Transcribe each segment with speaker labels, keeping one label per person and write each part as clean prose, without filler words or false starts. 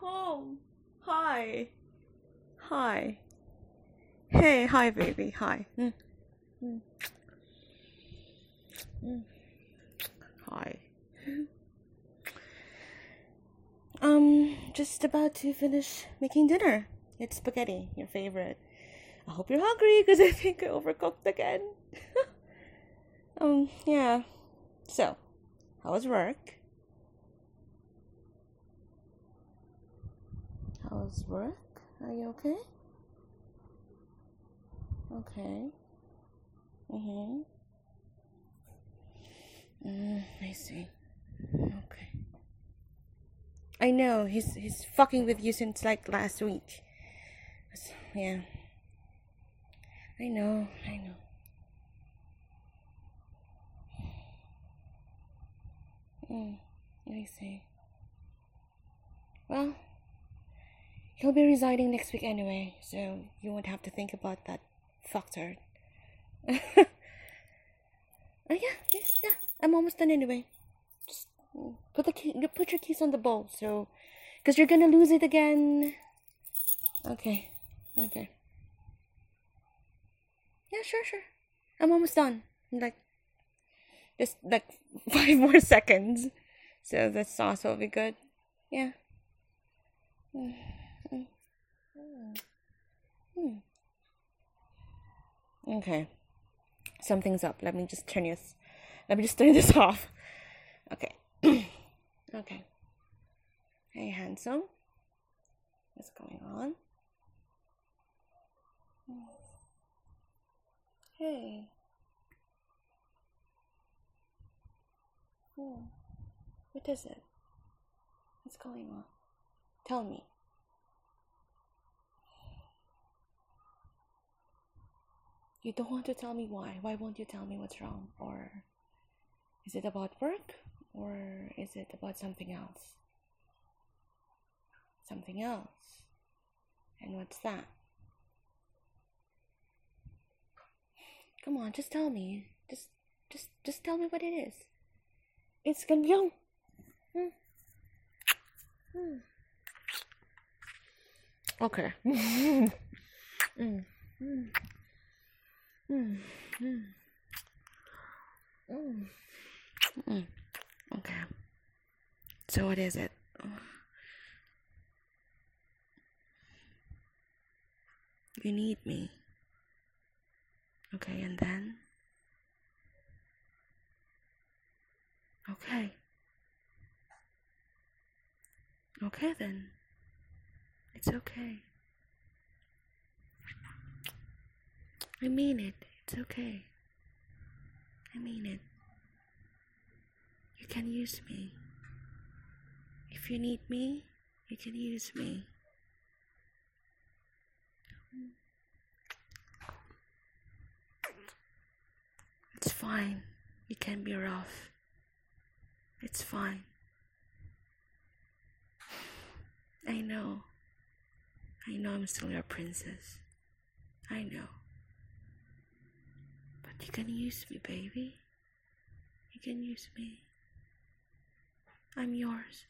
Speaker 1: home. Hi. Hi. Hey, hi, baby. Hi. Hi. Just about to finish making dinner. It's spaghetti, your favorite. I hope you're hungry because I think I overcooked again. Yeah. So, how was work? How's work? Are you okay? Okay. I see. Okay. I know, he's fucking with you since like last week. Yeah. I know. I see. Well, he'll be resigning next week anyway, so you won't have to think about that fucker. Oh yeah. I'm almost done anyway. Just put your keys on the bowl, so, because you're gonna lose it again. Okay. Yeah, sure. I'm almost done. Just like 5 more seconds. So the sauce will be good. Yeah. Okay. Something's up. Let me just turn this off. Okay. Okay. Hey, handsome. What's going on? Hey. What is it? What's going on? Tell me. You don't want to tell me why. Why won't you tell me what's wrong? Or is it about work? Or is it about something else? Something else. And what's that? Come on, just tell me. Just tell me what it is. It's gonna be young. Okay. Okay. So what is it? You need me. Okay, and then? Okay. Okay then. It's okay. I mean it. It's okay. I mean it. You can use me. If you need me, you can use me. It's fine. You can be rough. It's fine. I know I'm still your princess. I know. But you can use me, baby. You can use me. I'm yours.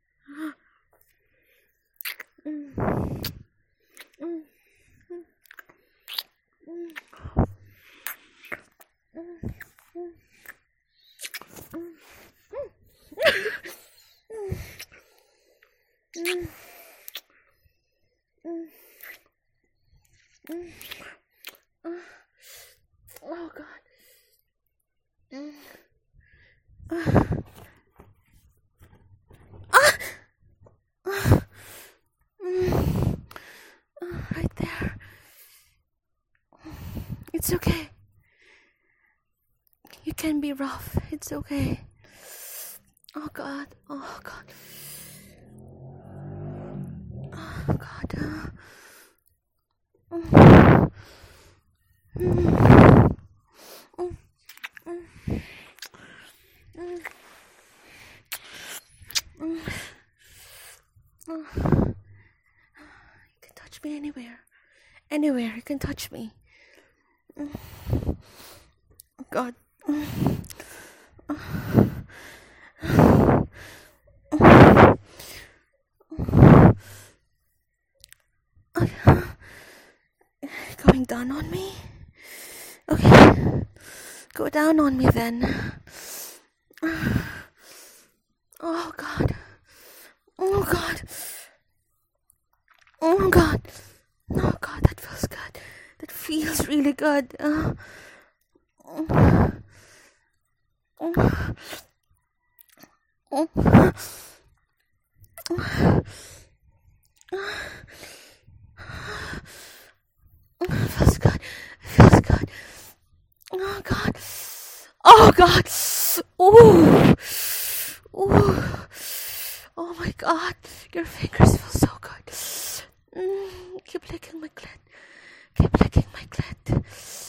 Speaker 1: Oh God. Right there. It's okay. You can be rough. It's okay. Oh God. Oh God. Oh God. You can touch me anywhere. Anywhere you can touch me. Oh God. Going down on me? Okay. Go down on me then. Oh God. Oh God. Oh God. Oh God, that feels good. That feels really good. Feels good. Feels good. Oh God. Oh God. Ooh. Ooh. Oh my God. Your fingers feel so good. Keep licking my clit. Keep licking my clit.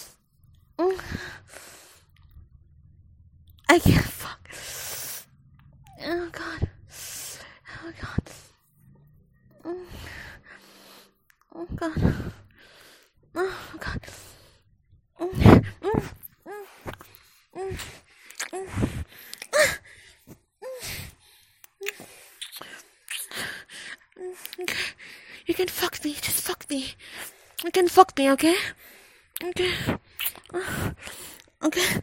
Speaker 1: I can't fuck. Oh God. Oh God. Oh God. Oh God. Okay. You can fuck me. Just fuck me. You can fuck me, okay? Okay. Okay.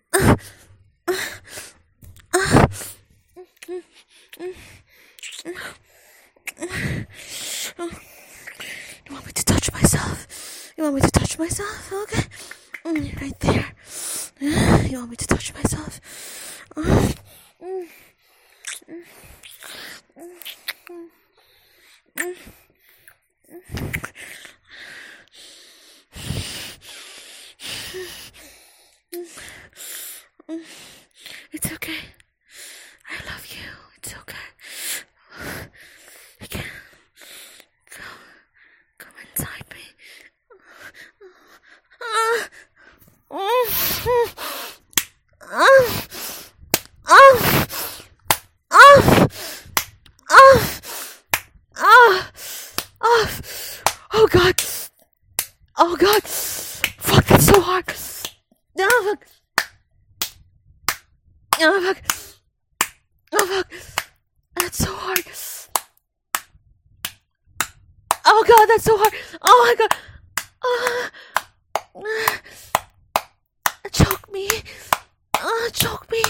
Speaker 1: You want me to touch myself? You want me to touch myself? Okay. Right there. You want me to touch myself? It's okay. I love you. It's okay. You can come inside me. Oh God. Oh God. Fuck, that's so hard. Oh fuck. Oh fuck. Oh fuck. That's so hard. Oh God, that's so hard. Oh my God. Choke me. Choke me.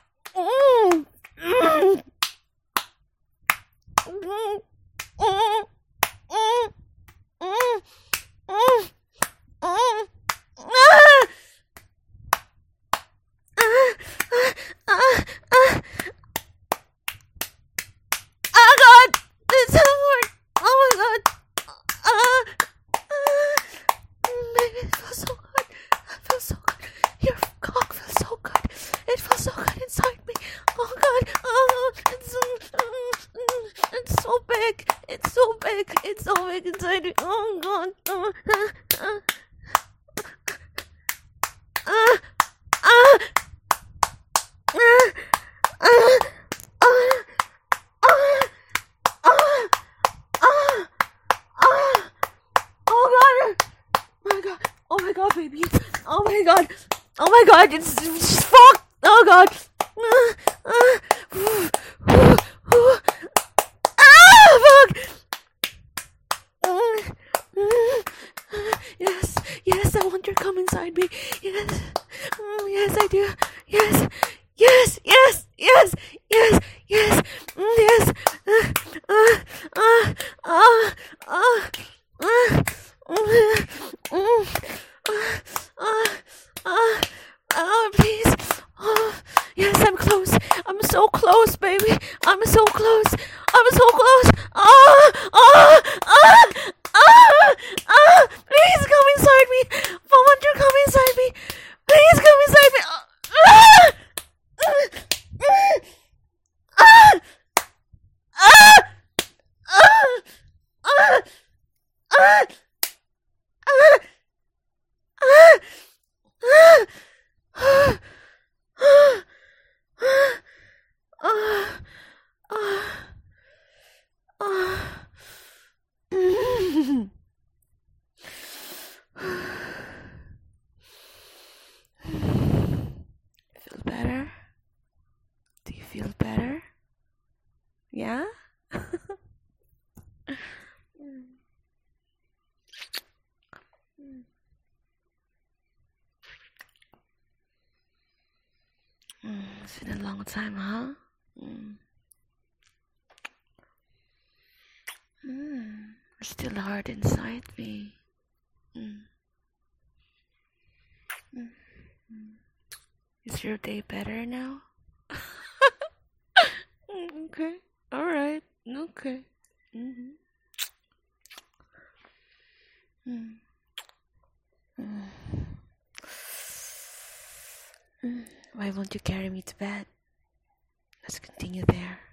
Speaker 1: Oh God, it's so hard. Oh my God. Baby, it feels so good. It feels so good. Your cock feels so good. It feels so good inside me. Oh God. Oh, it's so big. It's so big. It's so big inside me. Oh God. Oh my God, baby. Oh my God. Oh my God. It's fuck. Oh God. Fuck. Yes. Yes, I want your cum inside me. Yes. Yes, I do. Yes. Yes. Yes. Yes. Yes. Yes. Yes. Please. Yes, I'm close. I'm so close, baby. I'm so close. I'm so close. Please come inside me. I want you to come inside me. Please come inside me. Feel better? Do you feel better? Yeah? It's been a long time, huh? It's still hard inside me. Mm. Mm. Is your day better now? Okay. All right. Okay. Mm-hmm. Mm. Mm. Why won't you carry me to bed? Let's continue there.